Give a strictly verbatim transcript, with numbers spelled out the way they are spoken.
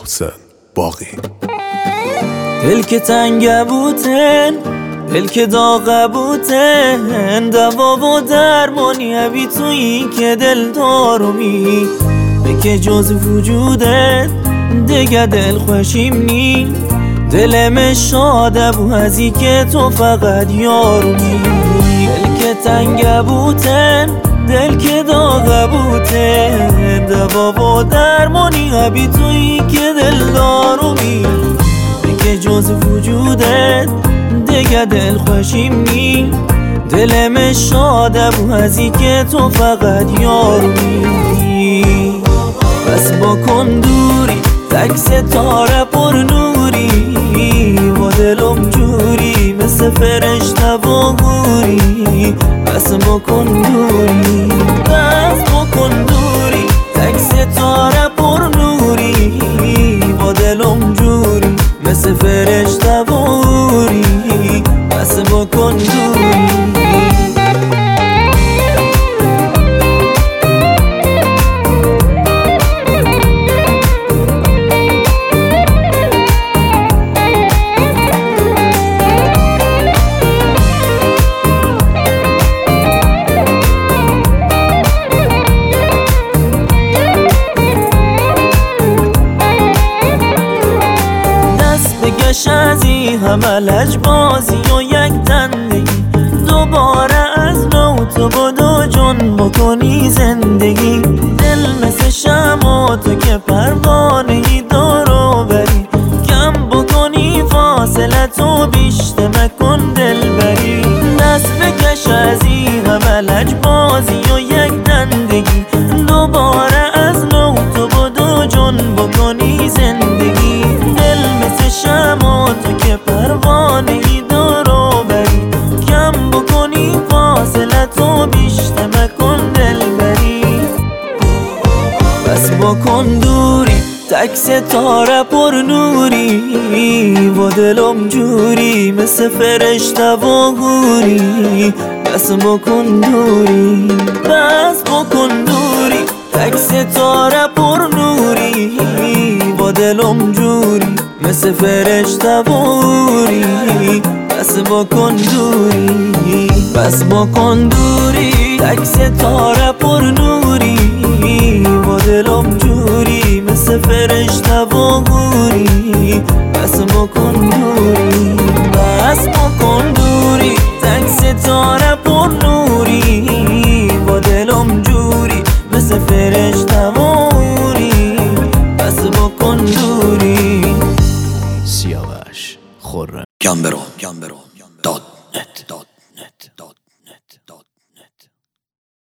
محسن باقی. دل که تنگ بوتن، دل که داغ بوتن، دوا و درمانی هبی تویی که دل دارومی بکه جز وجودت دیگه دل خوشیم نی. دلم شاده بو هزی که تو فقط یارومی. دل که تنگ بوتن، دل که داغ بوتن، دوا و درمانی هبی تویی که دل دارومی بکه جز وجودت دیگه دل خوشیم نی. دلم شاده بو هزی که تو فقط یارومی. بس بکن دوری تک ستاره پر نوری، و دلم جوری مثل فرشته و گوری. بس بکن دوری، بس بکن دوری تک ستاره پر نوری، و دلم جوری مثل فرشته و گوری. بس بکن دوری. ازی همه لجبازی و یک تندگی، دوباره از نو تو بدو جون بکنی زندگی. دل مثل شما تو که پروانهی دارو بری، کم بکنی فاصله تو بیشتر مکن دل بری. دست بکش ازی همه لجبازی و یک تندگی، دوباره از نو تو بدو جون بکنی زندگی. دل مثل شما تو که پروانهی دارو بری، کم بکنی فاصله تو بیشتر مکن دل بری. بس بکن دوری تک ستاره پر نوری، و دلم جوری مثل فرشته و گوری. بس بکن دوری، بس بکن دوری تک ستاره پر نوری، و دلم جوری مثل فرشته و گوری. بس بکن دوری، بس بکن دوری تک ستاره پر نوری، و دلم جوری مثل فرشته و گوری. بس بکن دوری، بس بکن دوری تک ستاره پر نوری، و دلم جوری مثل فرشته و گوری. بس بکن دوری. سیاوش خرم گمبرو داد نت